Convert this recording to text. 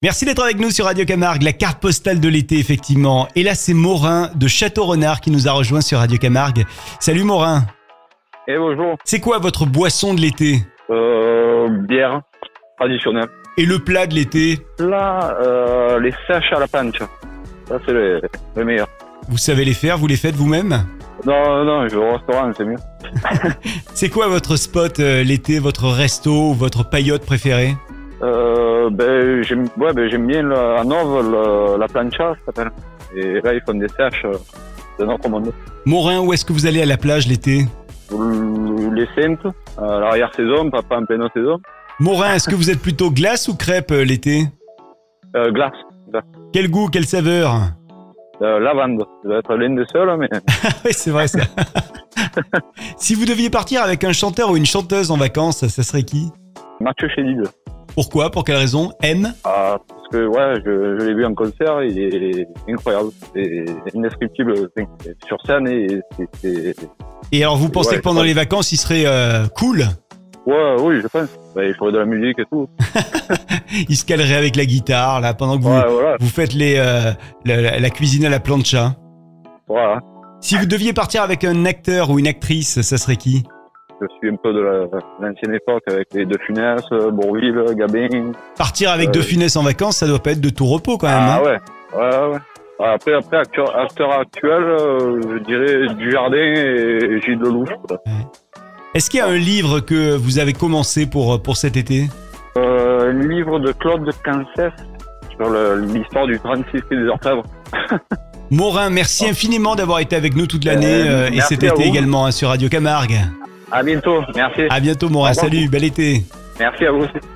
Merci d'être avec nous sur Radio Camargue, la carte postale de l'été effectivement. Et là c'est Morin de Château-Renard qui nous a rejoint sur Radio Camargue. Salut Morin. Et bonjour. C'est quoi votre boisson de l'été ? Bière traditionnelle. Et le plat de l'été ? Là, les sèches à la planche. Ça, c'est le meilleur. Vous savez les faire, vous les faites vous-même ? Non, je vais au restaurant, c'est mieux. C'est quoi votre spot l'été, votre resto ou votre paillote préférée ? J'aime bien à Nove, la plancha, ça s'appelle. Et là, ils font des sèches de notre monde. Morin, où est-ce que vous allez à la plage l'été ? Les Saintes, à l'arrière-saison, pas en pleine saison. Morin, est-ce que vous êtes plutôt glace ou crêpe l'été ? Glace. Quel goût, quelle saveur ? Lavande. Ça doit être l'une des seules, mais... Oui, c'est vrai ça. Si vous deviez partir avec un chanteur ou une chanteuse en vacances, ça serait qui ? Mathieu Chédid. Pourquoi ? Pour quelle raison ? M ? Parce que je l'ai vu en concert, il est incroyable, c'est indescriptible sur scène Et alors vous pensez que pendant les vacances il serait cool ? Oui, je pense. Il ferait de la musique et tout. Il se calerait avec la guitare là pendant que vous faites la cuisine à la plancha. Voilà. Si vous deviez partir avec un acteur ou une actrice, ça serait qui ? Je suis un peu de l'ancienne époque avec les De Funès, Bourvil, Gabin. Partir avec De Funès en vacances, ça doit pas être de tout repos quand même. Ah ouais. Après acteur actuel, je dirais Dujardin et Gilles Lelouch. Ouais. Est-ce qu'il y a un livre que vous avez commencé pour cet été ? Un livre de Claude Cancès sur l'histoire du 36 des Orfèvres. Morin, merci infiniment d'avoir été avec nous toute l'année et cet été également sur Radio Camargue. À bientôt, merci. À bientôt Morin, salut, bel été. Merci à vous aussi.